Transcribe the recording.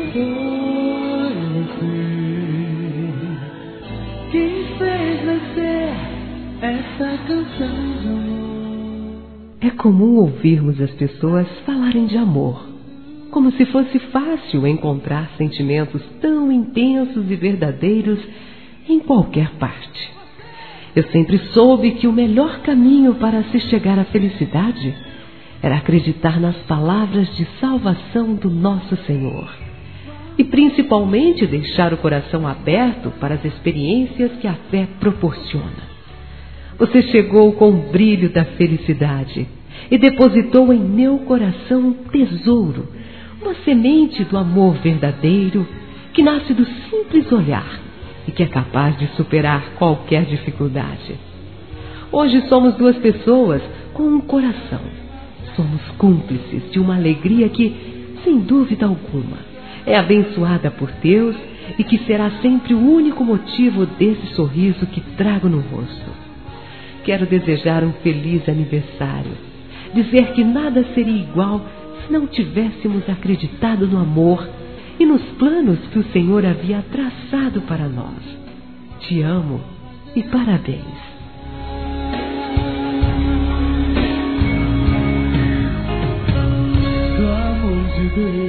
Foi você quem fez nascer essa canção de amor. É comum ouvirmos as pessoas falarem de amor, como se fosse fácil encontrar sentimentos tão intensos e verdadeiros em qualquer parte. Eu sempre soube que o melhor caminho para se chegar à felicidade era acreditar nas palavras de salvação do nosso Senhor e principalmente deixar o coração aberto para as experiências que a fé proporciona. Você chegou com o brilho da felicidade e depositou em meu coração um tesouro, uma semente do amor verdadeiro que nasce do simples olhar e que é capaz de superar qualquer dificuldade. Hoje somos duas pessoas com um coração. Somos cúmplices de uma alegria que, sem dúvida alguma, é abençoada por Deus e que será sempre o único motivo desse sorriso que trago no rosto. Quero desejar um feliz aniversário, dizer que nada seria igual se não tivéssemos acreditado no amor e nos planos que o Senhor havia traçado para nós. Te amo e parabéns. Do amor de Deus.